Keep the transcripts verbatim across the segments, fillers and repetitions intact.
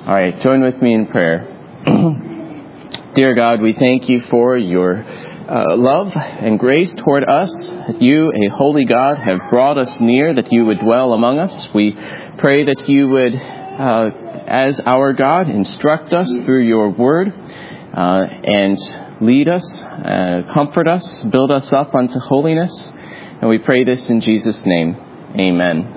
All right, join with me in prayer. Dear God, we thank you for your uh, love and grace toward us, that you, a holy God, have brought us near, that you would dwell among us. We pray that you would, uh, as our God, instruct us through your word uh, and lead us, uh, comfort us, build us up unto holiness. And we pray this in Jesus' name. Amen.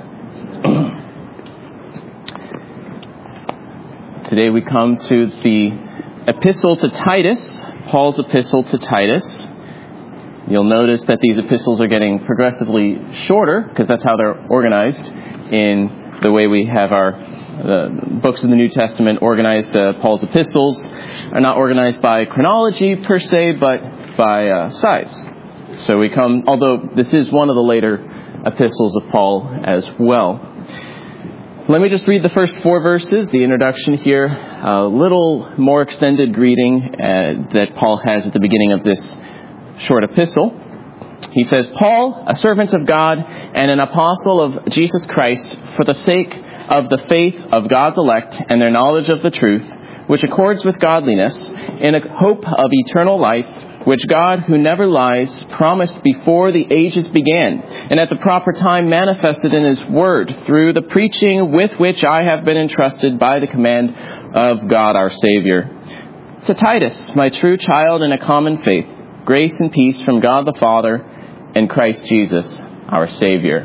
Today we come to the epistle to Titus, Paul's epistle to Titus. You'll notice that these epistles are getting progressively shorter because that's how they're organized in the way we have our the books of the New Testament organized. Uh, Paul's epistles are not organized by chronology per se, but by uh, size. So we come, although this is one of the later epistles of Paul as well. Let me just read the first four verses, the introduction here, a little more extended greeting uh, that Paul has at the beginning of this short epistle. He says, Paul, a servant of God and an apostle of Jesus Christ, for the sake of the faith of God's elect and their knowledge of the truth, which accords with godliness, in a hope of eternal life, which God, who never lies, promised before the ages began, and at the proper time manifested in his word, through the preaching with which I have been entrusted by the command of God our Savior. To Titus, my true child in a common faith, grace and peace from God the Father and Christ Jesus our Savior.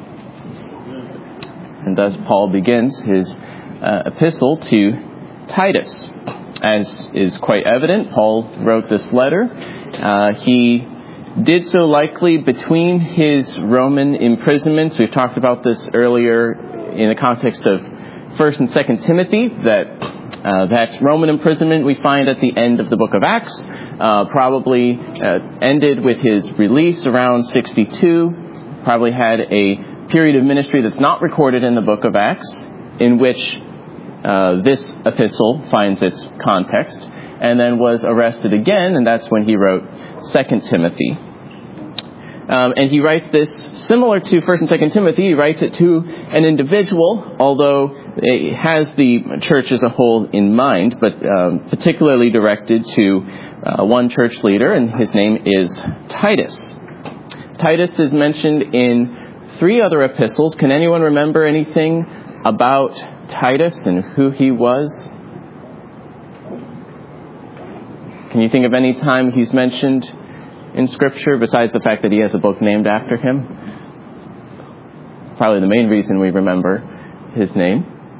And thus Paul begins his uh, epistle to Titus. As is quite evident, Paul wrote this letter. Uh, he did so likely between his Roman imprisonments. We've talked about this earlier in the context of First and Second Timothy, that uh, that Roman imprisonment we find at the end of the book of Acts, uh, probably uh, ended with his release around sixty-two, probably had a period of ministry that's not recorded in the book of Acts, in which Uh, this epistle finds its context, and then was arrested again, and that's when he wrote Second Timothy. Um, and he writes this similar to First and Second Timothy. He writes it to an individual, although it has the church as a whole in mind, but um, particularly directed to uh, one church leader, and his name is Titus. Titus is mentioned in three other epistles. Can anyone remember anything about Titus and who he was? Can you think of any time he's mentioned in Scripture besides the fact that he has a book named after him? Probably the main reason we remember his name.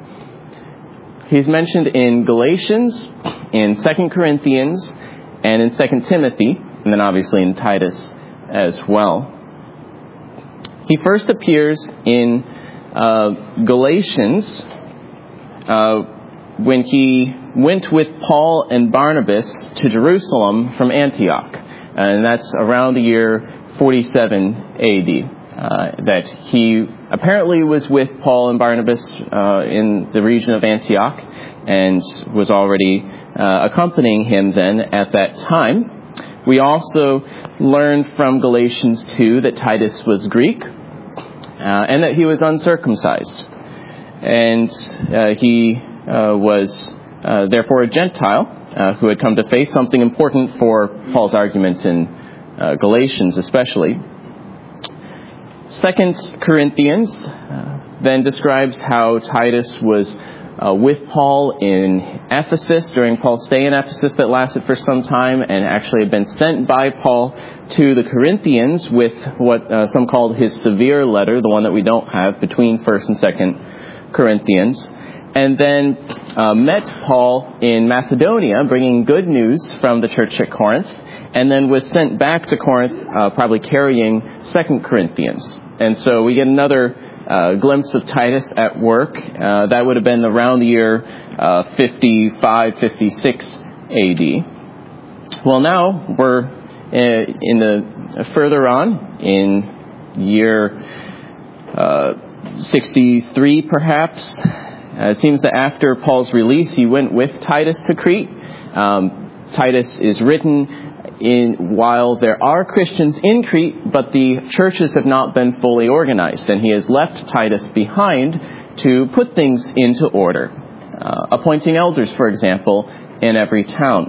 He's mentioned in Galatians, in Second Corinthians, and in Second Timothy, and then obviously in Titus as well. He first appears in uh, Galatians Uh, when he went with Paul and Barnabas to Jerusalem from Antioch. And that's around the year forty-seven A D. Uh, that he apparently was with Paul and Barnabas uh, in the region of Antioch and was already uh, accompanying him then at that time. We also learn from Galatians two that Titus was Greek uh, and that he was uncircumcised. And uh, he uh, was uh, therefore a Gentile uh, who had come to faith, something important for Paul's argument in uh, Galatians especially. Second Corinthians uh, then describes how Titus was uh, with Paul in Ephesus during Paul's stay in Ephesus that lasted for some time, and actually had been sent by Paul to the Corinthians with what uh, some called his severe letter, the one that we don't have between First and Second Corinthians, and then uh, met Paul in Macedonia, bringing good news from the church at Corinth, and then was sent back to Corinth, uh, probably carrying Second Corinthians. And so we get another uh, glimpse of Titus at work. Uh, that would have been around the year uh, fifty-five, fifty-six A D. Well, now we're uh, in the further on in year Uh, sixty-three, perhaps. Uh, it seems that after Paul's release, he went with Titus to Crete. Um, Titus is written in while there are Christians in Crete, but the churches have not been fully organized, and he has left Titus behind to put things into order. uh, appointing elders, for example, in every town.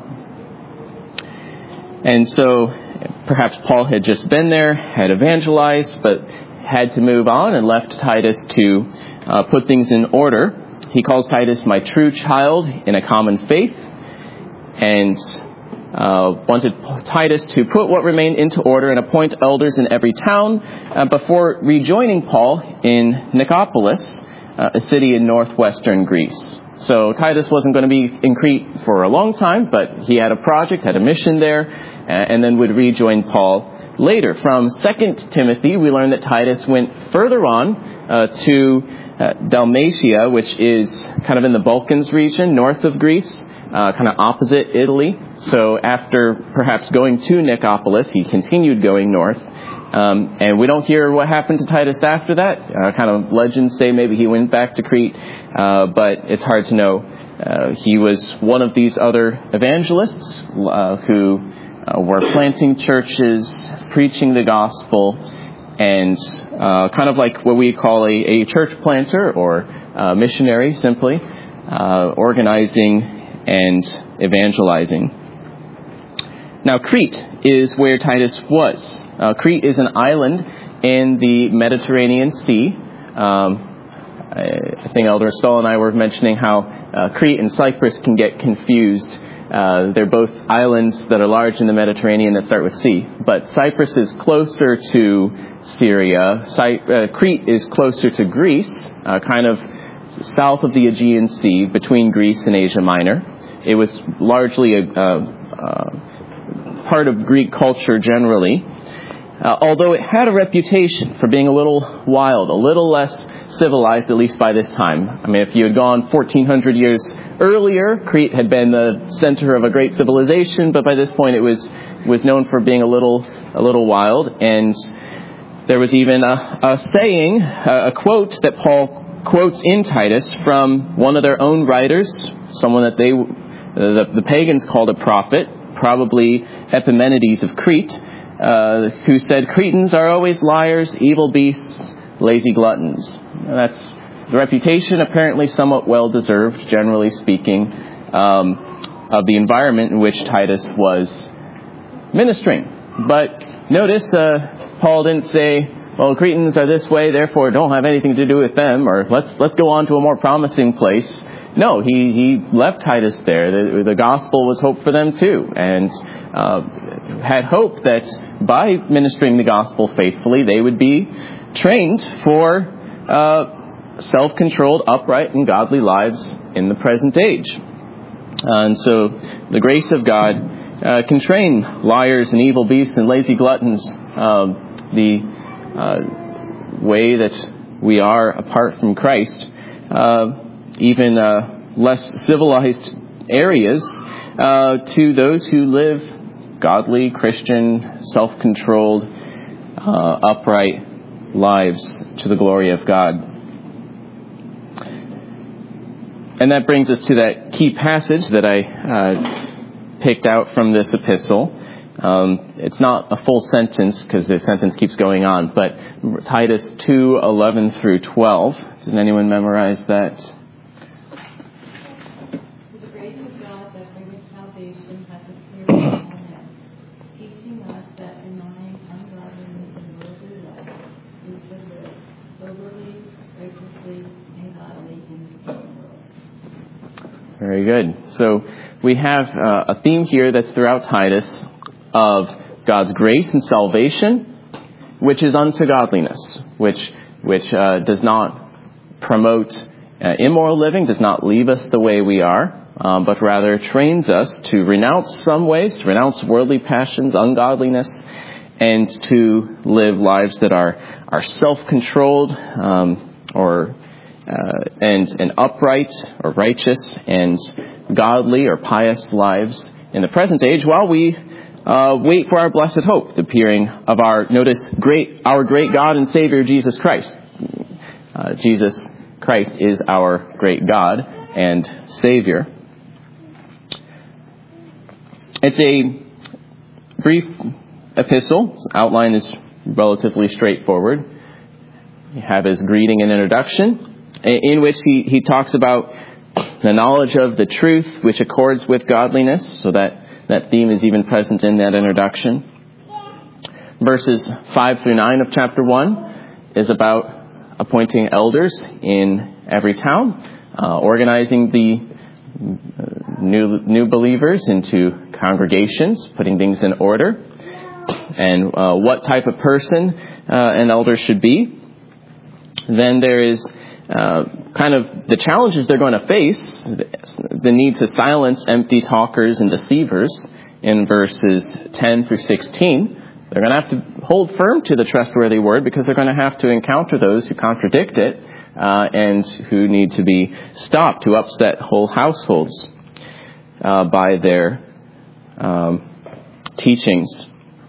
And so perhaps Paul had just been there, had evangelized, but had to move on and left Titus to uh, put things in order. He calls Titus my true child in a common faith, and uh, wanted Titus to put what remained into order and appoint elders in every town uh, before rejoining Paul in Nicopolis, uh, a city in northwestern Greece. So Titus wasn't going to be in Crete for a long time, but he had a project, had a mission there, and then would rejoin Paul later. From Second Timothy, we learn that Titus went further on uh, to uh, Dalmatia, which is kind of in the Balkans region, north of Greece, uh, kind of opposite Italy. So after perhaps going to Nicopolis, he continued going north. Um, and we don't hear what happened to Titus after that. Uh, kind of legends say maybe he went back to Crete, uh, but it's hard to know. Uh, he was one of these other evangelists uh, who uh, were planting churches, preaching the gospel, and uh, kind of like what we call a, a church planter or uh, missionary, simply, uh, organizing and evangelizing. Now, Crete is where Titus was. Uh, Crete is an island in the Mediterranean Sea. Um, I, I think Elder Stahl and I were mentioning how uh, Crete and Cyprus can get confused. Uh, they're both islands that are large in the Mediterranean that start with C. But Cyprus is closer to Syria. Cy- uh, Crete is closer to Greece, uh, kind of south of the Aegean Sea, between Greece and Asia Minor. It was largely a uh, uh, part of Greek culture generally. Uh, although it had a reputation for being a little wild, a little less civilized, at least by this time. I mean, if you had gone fourteen hundred years earlier, Crete had been the center of a great civilization, but by this point it was was known for being a little a little wild. And there was even a, a saying, a, a quote that Paul quotes in Titus from one of their own writers, someone that they the, the pagans called a prophet, probably Epimenides of Crete, Uh, who said, "Cretans are always liars, evil beasts, lazy gluttons." And that's the reputation, apparently somewhat well-deserved, generally speaking, um, of the environment in which Titus was ministering. But notice uh, Paul didn't say, well, Cretans are this way, therefore don't have anything to do with them, or let's let's go on to a more promising place. No, he, he left Titus there. The, the gospel was hope for them too, and uh, had hope that by ministering the gospel faithfully, they would be trained for uh, self-controlled, upright, and godly lives in the present age. And so the grace of God uh, can train liars and evil beasts and lazy gluttons uh, the uh, way that we are apart from Christ. Uh, even uh, less civilized areas uh, to those who live godly, Christian, self-controlled, uh, upright lives to the glory of God. And that brings us to that key passage that I uh, picked out from this epistle. Um, it's not a full sentence because the sentence keeps going on, but Titus two eleven through twelve. Did anyone memorize that? Very good. So we have uh, a theme here that's throughout Titus of God's grace and salvation, which is unto godliness, which which uh, does not promote uh, immoral living, does not leave us the way we are, um, but rather trains us to renounce some ways, to renounce worldly passions, ungodliness, and to live lives that are are self-controlled um, or Uh, and, and upright or righteous and godly or pious lives in the present age while we uh, wait for our blessed hope, the appearing of our, notice, great, our great God and Savior, Jesus Christ. Uh, Jesus Christ is our great God and Savior. It's a brief epistle. Its outline is relatively straightforward. You have his greeting and introduction, in which he, he talks about the knowledge of the truth which accords with godliness. So that, that theme is even present in that introduction. Verses five through nine of chapter one is about appointing elders in every town, uh, organizing the new new believers into congregations, putting things in order, and uh, what type of person uh, an elder should be. Then there is uh, kind of the challenges they're going to face, the need to silence empty talkers and deceivers in verses ten through sixteen. They're going to have to hold firm to the trustworthy word because they're going to have to encounter those who contradict it uh, and who need to be stopped, who upset whole households uh, by their um, teachings.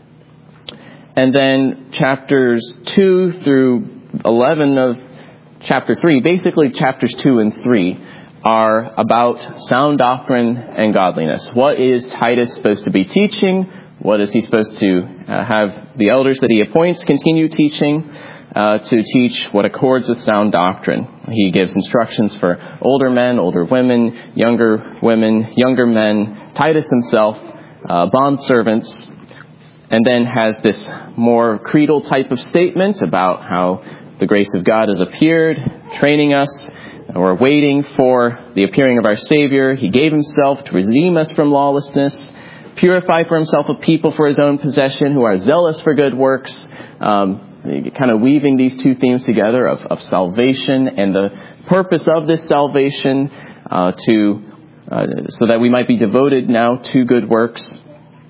And then chapters two through eleven of chapter three, basically chapters two and three, are about sound doctrine and godliness. What is Titus supposed to be teaching? What is he supposed to uh, have the elders that he appoints continue teaching? Uh, to teach what accords with sound doctrine. He gives instructions for older men, older women, younger women, younger men, Titus himself, uh, bondservants, and then has this more creedal type of statement about how the grace of God has appeared, training us. We're waiting for the appearing of our Savior. He gave himself to redeem us from lawlessness, purify for himself a people for his own possession who are zealous for good works. Um, kind of weaving these two themes together of, of salvation and the purpose of this salvation uh, to uh, so that we might be devoted now to good works.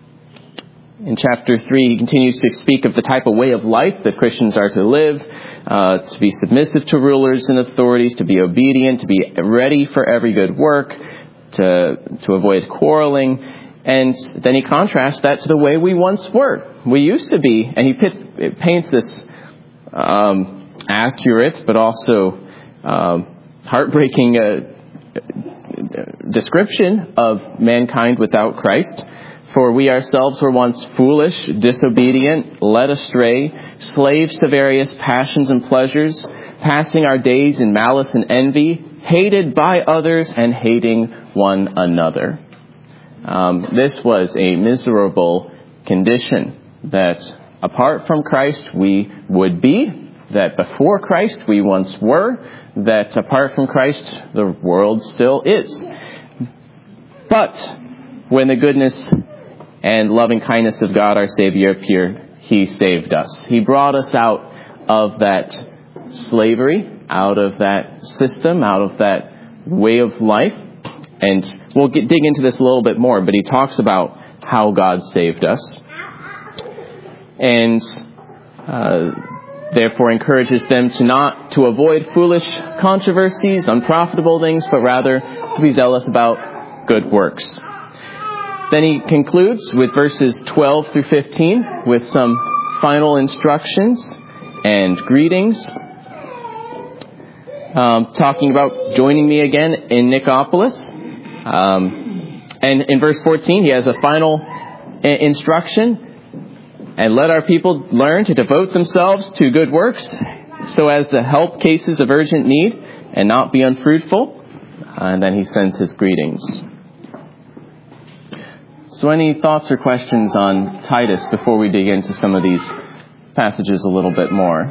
In chapter three, he continues to speak of the type of way of life that Christians are to live, uh, to be submissive to rulers and authorities, to be obedient, to be ready for every good work, to to avoid quarreling. And then he contrasts that to the way we once were. We used to be, and he pit, paints this um, accurate but also um, heartbreaking uh, description of mankind without Christ. For we ourselves were once foolish, disobedient, led astray, slaves to various passions and pleasures, passing our days in malice and envy, hated by others and hating one another. Um, this was a miserable condition that apart from Christ we would be, that before Christ we once were, that apart from Christ the world still is. But when the goodness and loving kindness of God our Savior appeared, He saved us. He brought us out of that slavery, out of that system, out of that way of life. And we'll get, dig into this a little bit more, but he talks about how God saved us. And uh, therefore encourages them to not to avoid foolish controversies, unprofitable things, but rather to be zealous about good works. Then he concludes with verses twelve through fifteen with some final instructions and greetings. Um, talking about joining me again in Nicopolis. Um, and in verse fourteen, he has a final I- instruction. And let our people learn to devote themselves to good works so as to help cases of urgent need and not be unfruitful. Uh, and then he sends his greetings. So any thoughts or questions on Titus before we dig into some of these passages a little bit more?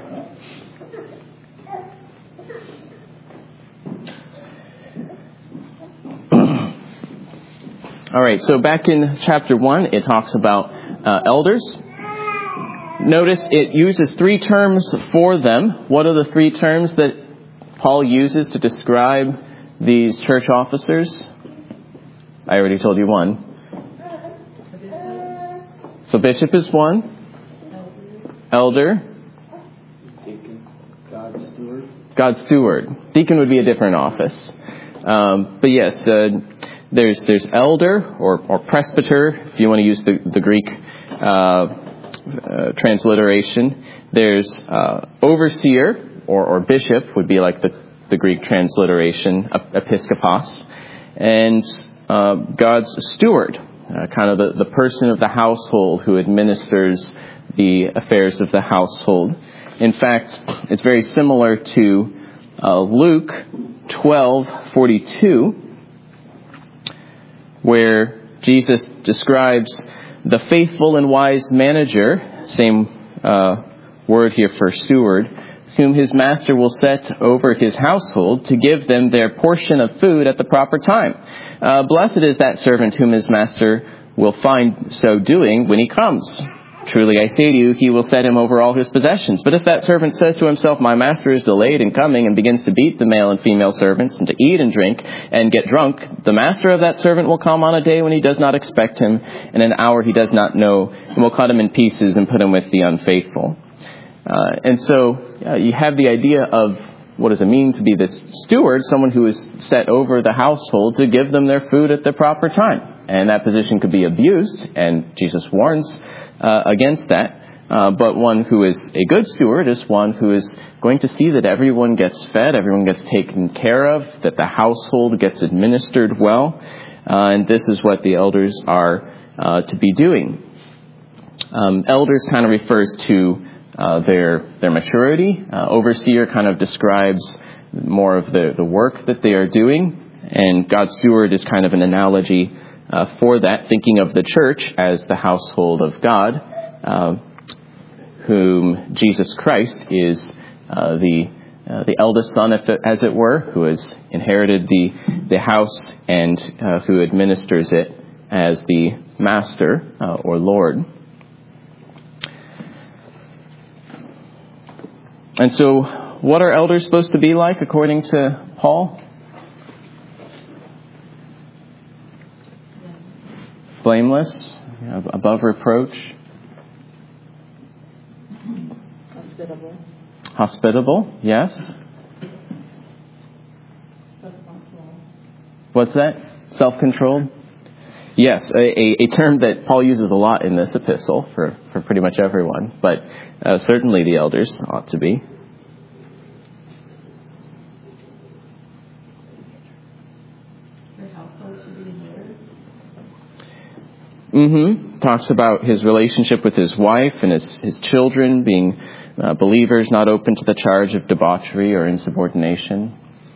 All right, so back in chapter one, it talks about uh, elders. Notice it uses three terms for them. What are the three terms that Paul uses to describe these church officers? I already told you one. So bishop is one. Elder. Deacon. God's steward. God's steward. Deacon would be a different office. Um, but yes, uh, there's there's elder or, or presbyter, if you want to use the, the Greek uh, uh, transliteration. There's uh, overseer or, or bishop would be like the, the Greek transliteration, episkopos. And uh, God's steward. Uh, kind of the, the person of the household who administers the affairs of the household. In fact, it's very similar to uh, Luke twelve forty-two, where Jesus describes the faithful and wise manager, same uh, word here for steward, whom his master will set over his household to give them their portion of food at the proper time. Uh, blessed is that servant whom his master will find so doing when he comes. Truly I say to you, he will set him over all his possessions. But if that servant says to himself, my master is delayed in coming, and begins to beat the male and female servants, and to eat and drink, and get drunk, the master of that servant will come on a day when he does not expect him, and an hour he does not know, and will cut him in pieces and put him with the unfaithful. Uh, and so uh, you have the idea of what does it mean to be this steward, someone who is set over the household to give them their food at the proper time. And that position could be abused, and Jesus warns uh, against that. Uh, but one who is a good steward is one who is going to see that everyone gets fed, everyone gets taken care of, that the household gets administered well. Uh, and this is what the elders are uh, to be doing. Um, elders kind of refers to uh, their their maturity. Uh, overseer kind of describes more of the, the work that they are doing. And God's steward is kind of an analogy Uh, for that, thinking of the church as the household of God, uh, whom Jesus Christ is uh, the uh, the eldest son, if it, as it were, who has inherited the the house and uh, who administers it as the master uh, or Lord. And so, what are elders supposed to be like, according to Paul? Blameless, above reproach. Hospitable. Hospitable, yes. Self-controlled. What's that? Self-controlled? Yes, a, a, a term that Paul uses a lot in this epistle for, for pretty much everyone, but uh, certainly the elders ought to be. Mm-hmm. Talks about his relationship with his wife and his, his children being uh, believers, not open to the charge of debauchery or insubordination.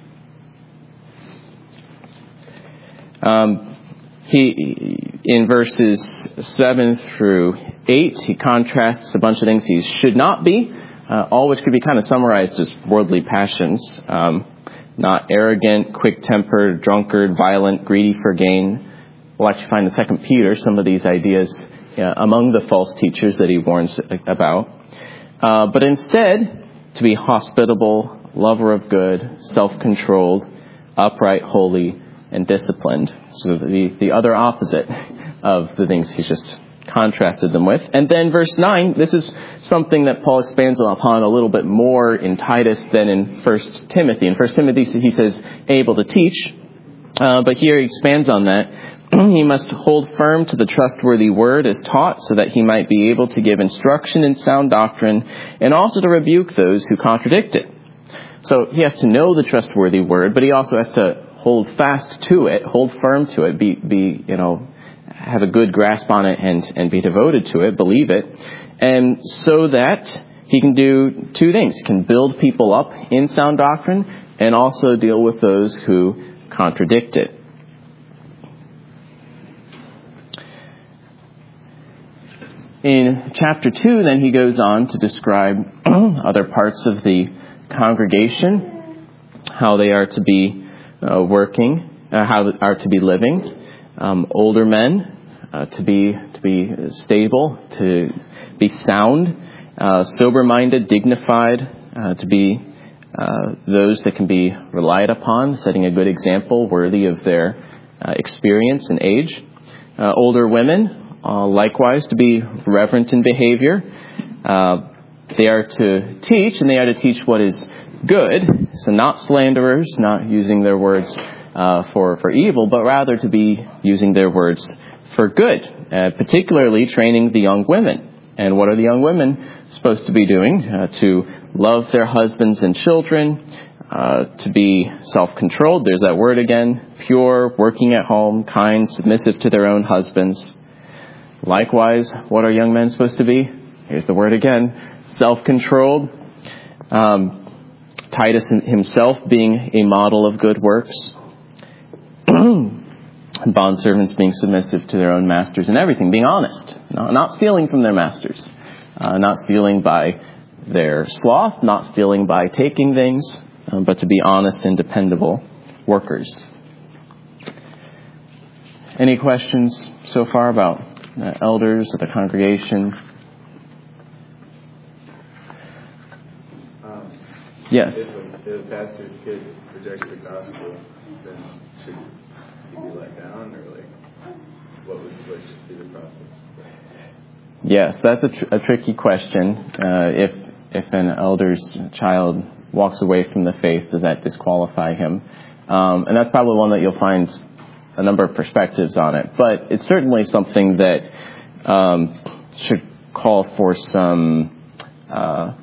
Um, he, in verses seven through eight, he contrasts a bunch of things he should not be, uh, all which could be kind of summarized as worldly passions. Um, not arrogant, quick-tempered, drunkard, violent, greedy for gain. We'll actually find in Second Peter some of these ideas uh, among the false teachers that he warns about. Uh, but instead, to be hospitable, lover of good, self-controlled, upright, holy, and disciplined. So the, the other opposite of the things he's just contrasted them with. And then verse nine, this is something that Paul expands upon a little bit more in Titus than in First Timothy. In First Timothy, he says, able to teach. Uh, but here he expands on that. He must hold firm to the trustworthy word as taught, so that he might be able to give instruction in sound doctrine, and also to rebuke those who contradict it. So he has to know the trustworthy word, but he also has to hold fast to it, hold firm to it, be, be you know, have a good grasp on it, and, and be devoted to it, believe it, and so that he can do two things. He can build people up in sound doctrine, and also deal with those who contradict it. In chapter two, then, he goes on to describe other parts of the congregation, how they are to be uh, working, uh, how they are to be living. Um, older men uh, to be to be stable, to be sound, uh, sober-minded, dignified, uh, to be uh, those that can be relied upon, setting a good example worthy of their uh, experience and age. Uh, older women. Uh, likewise, to be reverent in behavior. Uh, they are to teach, and they are to teach what is good. So not slanderers, not using their words uh, for, for evil, but rather to be using their words for good, uh, particularly training the young women. And what are the young women supposed to be doing? Uh, to love their husbands and children, uh, to be self-controlled, there's that word again, pure, working at home, kind, submissive to their own husbands. Likewise, what are young men supposed to be? Here's the word again, self-controlled. Um, Titus himself being a model of good works. Bondservants being submissive to their own masters in everything, being honest, not, not stealing from their masters, uh, not stealing by their sloth, not stealing by taking things, um, but to be honest and dependable workers. Any questions so far about uh, elders or the congregation? Um, Yes. If a, if a pastor's kid rejects the gospel, then should he be let down, or like, what would what should be the process? Yes, that's a, tr- a tricky question. Uh, if if an elder's child walks away from the faith, does that disqualify him? Um, and that's probably one that you'll find a number of perspectives on it. But it's certainly something that um, should call for some uh,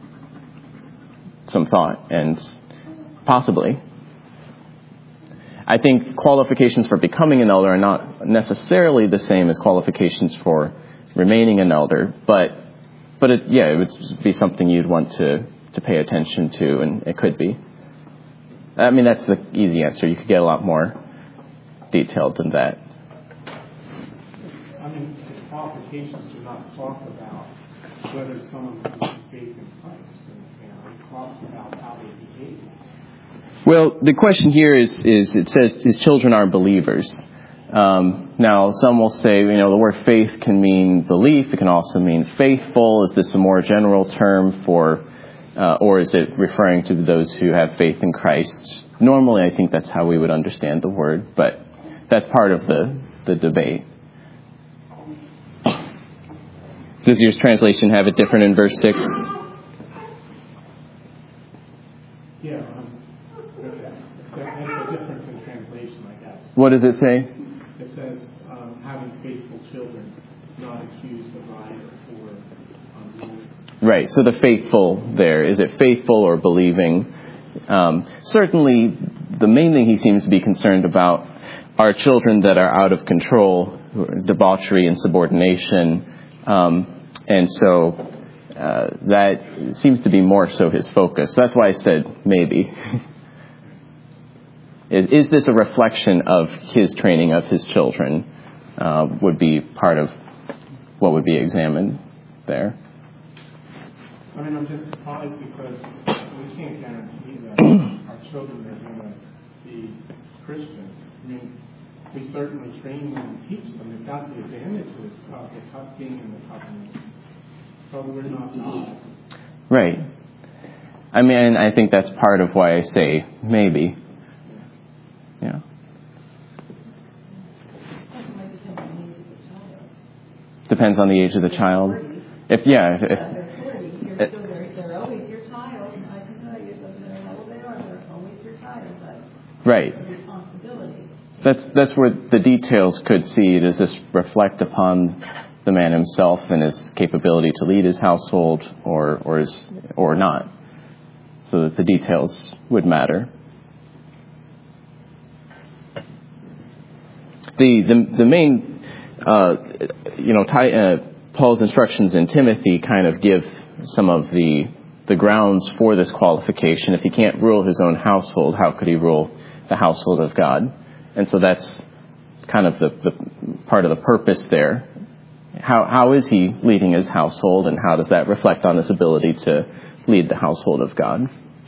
some thought, and possibly. I think qualifications for becoming an elder are not necessarily the same as qualifications for remaining an elder, but but it, yeah, it would be something you'd want to, to pay attention to, and it could be. I mean, that's the easy answer. You could get a lot more detailed than that. I mean, the qualifications do not talk about whether someone has faith in Christ. You know, it talks about how they behave. Well, the question here is, is it says his children are believers. Um, now, some will say, you know, the word faith can mean belief. It can also mean faithful. Is this a more general term for, uh, or is it referring to those who have faith in Christ? Normally, I think that's how we would understand the word, but that's part of the, the debate. Does your translation have it different in verse six? Yeah, um, that's a difference in translation, I guess. What does it say? It says, um, having faithful children, not accused of either or unruly. Right, so the faithful there, is it faithful or believing? Um, certainly, the main thing he seems to be concerned about are children that are out of control, debauchery and subordination. Um, and so uh, that seems to be more so his focus. That's why I said maybe. is, is this a reflection of his training of his children? Uh, would be part of what would be examined there. I mean, I'm just surprised because we can't guarantee that our children are going to be Christians. I mean, we certainly train them and teach them. They've got the advantages of the cup being in the covenant. So we're not God. Right. I mean, I think that's part of why I say maybe. Yeah. Depends on the age of the child. If yeah, if, if They're still they're, they're always your child. I can tell you, it doesn't matter how old they are, they're always your child. That's right. a responsibility. That's that's where the details could see. Does this reflect upon the man himself and his capability to lead his household, or or is or not? So that the details would matter. The the the main, uh, you know, Ty, uh, Paul's instructions in Timothy kind of give some of the the grounds for this qualification. If he can't rule his own household, how could he rule the household of God? And so that's kind of the, the part of the purpose there. How how is he leading his household, and how does that reflect on his ability to lead the household of God?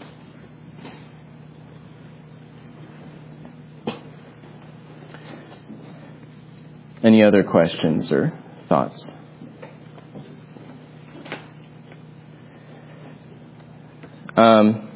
Any other questions or thoughts? Um,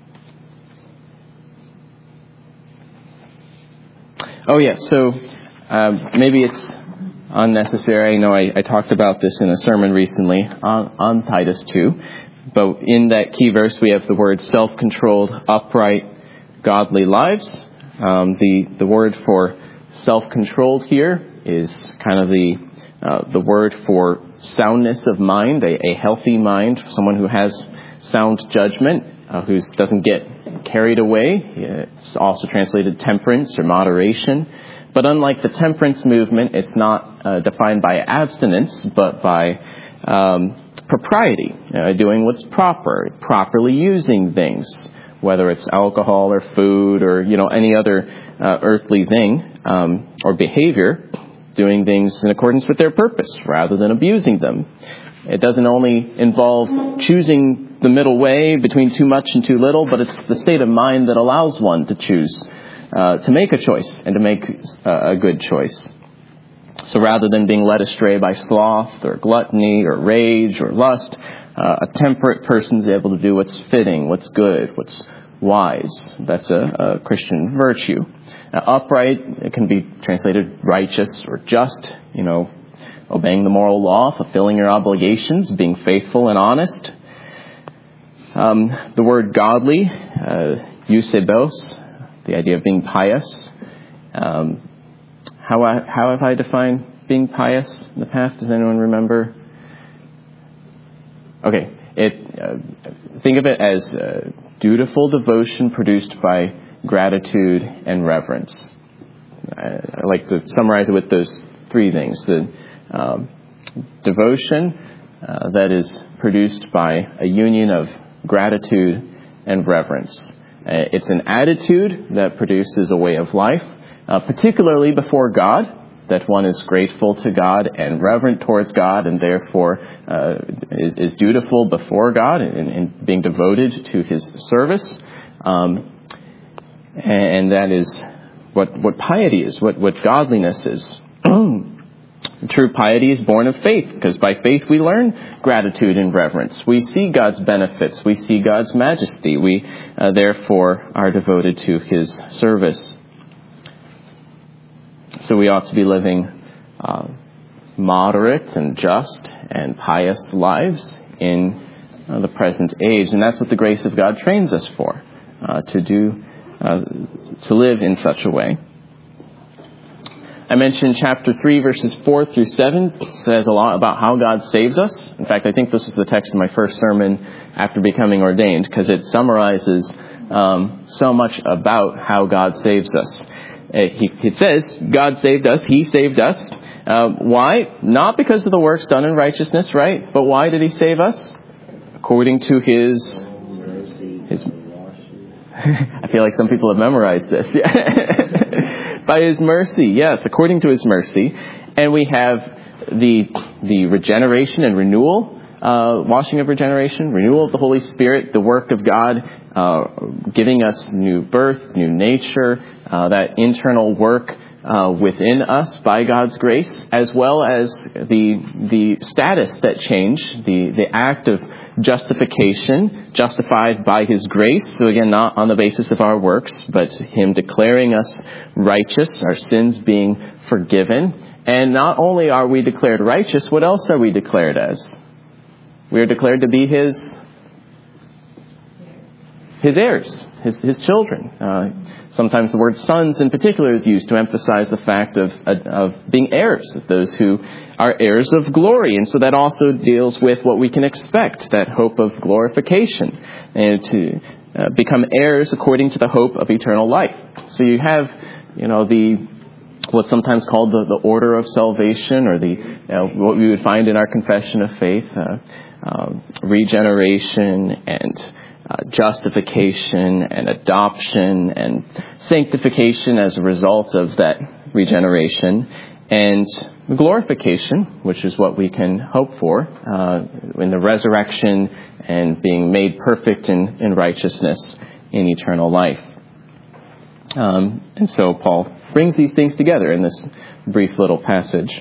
oh, yes. Yeah, so um, maybe it's unnecessary. I know I, I talked about this in a sermon recently on, on Titus two. But in that key verse, we have the word self-controlled, upright, godly lives. Um, the, the word for self-controlled here is kind of the uh, the word for soundness of mind, a, a healthy mind, someone who has sound judgment, uh, who doesn't get carried away. It's also translated temperance or moderation. But unlike the temperance movement, it's not uh, defined by abstinence, but by um, propriety, uh, doing what's proper, properly using things, whether it's alcohol or food or, you know, any other uh, earthly thing um, or behavior, doing things in accordance with their purpose rather than abusing them. It doesn't only involve choosing the middle way between too much and too little, but it's the state of mind that allows one to choose, uh, to make a choice and to make uh, a good choice. So rather than being led astray by sloth or gluttony or rage or lust, uh, a temperate person is able to do what's fitting, what's good, what's wise. That's a, a Christian virtue. Uh, upright, it can be translated righteous or just, you know, obeying the moral law, fulfilling your obligations, being faithful and honest. Um, the word godly, uh, eusebos, the idea of being pious. Um, how, I, how have I defined being pious in the past? Does anyone remember? Okay, it uh, think of it as uh, dutiful devotion produced by gratitude and reverence. I, I like to summarize it with those three things. The um, devotion uh, that is produced by a union of gratitude and reverence. Uh, it's an attitude that produces a way of life, uh, particularly before God, that one is grateful to God and reverent towards God and therefore uh, is, is dutiful before God and, and being devoted to His service. Um, and that is what, what piety is, what, what godliness is. True piety is born of faith, because by faith we learn gratitude and reverence. We see God's benefits. We see God's majesty. We, uh, therefore, are devoted to His service. So we ought to be living uh, moderate and just and pious lives in uh, the present age. And that's what the grace of God trains us for, uh, to do, uh, to live in such a way. I mentioned chapter three, verses four through seven. It says a lot about how God saves us. In fact, I think this is the text of my first sermon after becoming ordained, because it summarizes um, so much about how God saves us. It, he, it says, God saved us, He saved us. Uh, why? Not because of the works done in righteousness, right? But why did He save us? According to His... his I feel like some people have memorized this. By His mercy, yes, according to His mercy. And we have the the regeneration and renewal, uh, washing of regeneration, renewal of the Holy Spirit, the work of God, uh, giving us new birth, new nature, uh, that internal work uh, within us by God's grace, as well as the the status that changed, the, the act of justification, justified by His grace. So again, not on the basis of our works, but Him declaring us righteous, our sins being forgiven. And not only are we declared righteous, what else are we declared as? We are declared to be His His heirs, His, his children. Uh, sometimes the word sons in particular is used to emphasize the fact of, of being heirs, of those who are heirs of glory. And so that also deals with what we can expect, that hope of glorification, and to uh, become heirs according to the hope of eternal life. So you have, you know, the what's sometimes called the, the order of salvation, or the you know, what we would find in our confession of faith, uh, uh, regeneration and uh, justification and adoption and sanctification as a result of that regeneration, and glorification, which is what we can hope for uh, in the resurrection and being made perfect in, in righteousness in eternal life. Um, and so Paul brings these things together in this brief little passage.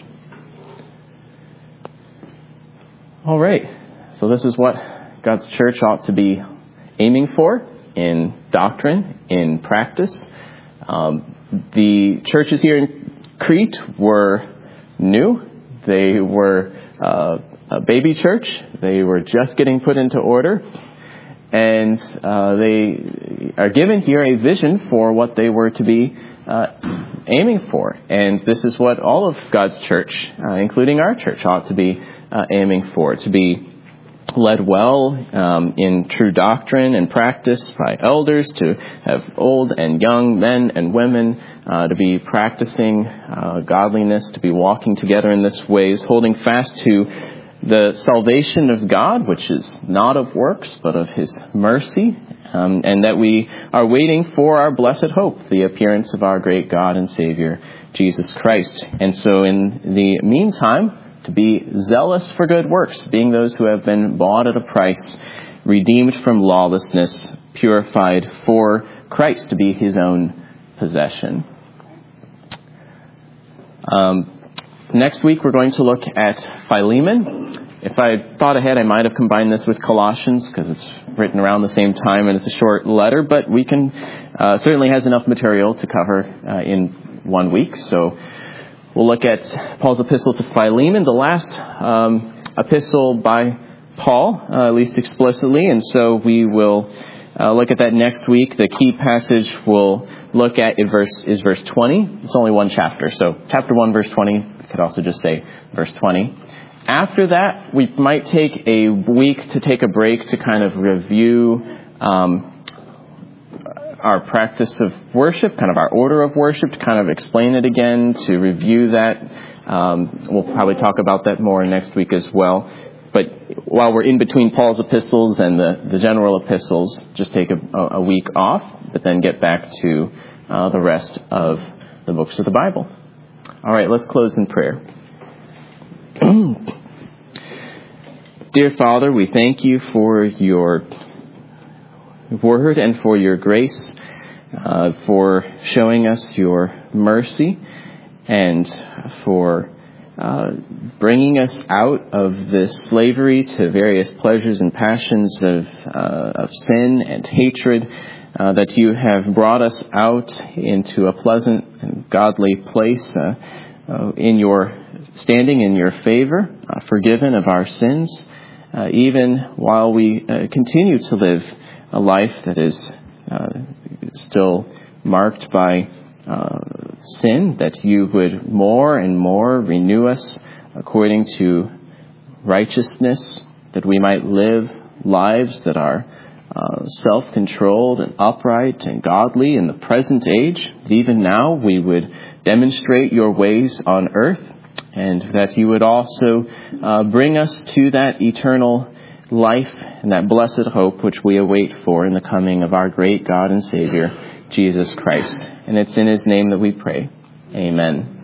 All right. So this is what God's church ought to be aiming for in doctrine, in practice. Um, the churches here in Crete were new. They were uh, a baby church. They were just getting put into order. And uh, they are given here a vision for what they were to be uh, aiming for. And this is what all of God's church, uh, including our church, ought to be uh, aiming for, to be led well um, in true doctrine and practice by elders, to have old and young men and women, uh, to be practicing uh, godliness, to be walking together in this ways, holding fast to the salvation of God, which is not of works, but of His mercy Um, and that we are waiting for our blessed hope, the appearance of our great God and Savior, Jesus Christ. And so in the meantime, to be zealous for good works, being those who have been bought at a price, redeemed from lawlessness, purified for Christ to be his own possession. Um, next week we're going to look at Philemon. If I had thought ahead, I might have combined this with Colossians because it's written around the same time and it's a short letter, but we can, uh, certainly has enough material to cover uh, in one week. So we'll look at Paul's epistle to Philemon, the last um, epistle by Paul, uh, at least explicitly, and so we will uh, look at that next week. The key passage we'll look at in verse, is verse twenty. It's only one chapter, so chapter one, verse twenty. We could also just say verse twenty. After that, we might take a week to take a break to kind of review um, our practice of worship, kind of our order of worship, to kind of explain it again, to review that. Um, we'll probably talk about that more next week as well. But while we're in between Paul's epistles and the, the general epistles, just take a, a week off, but then get back to uh, the rest of the books of the Bible. All right, let's close in prayer. Dear Father, we thank you for your word and for your grace, uh, for showing us your mercy, and for uh, bringing us out of this slavery to various pleasures and passions of, uh, of sin and hatred, uh, that you have brought us out into a pleasant and godly place uh, uh, in your standing in your favor, uh, forgiven of our sins, uh, even while we uh, continue to live a life that is uh, still marked by uh, sin, that you would more and more renew us according to righteousness, that we might live lives that are uh, self-controlled and upright and godly in the present age. Even now we would demonstrate your ways on earth, and that you would also uh, bring us to that eternal life and that blessed hope which we await for in the coming of our great God and Savior, Jesus Christ. And it's in his name that we pray. Amen.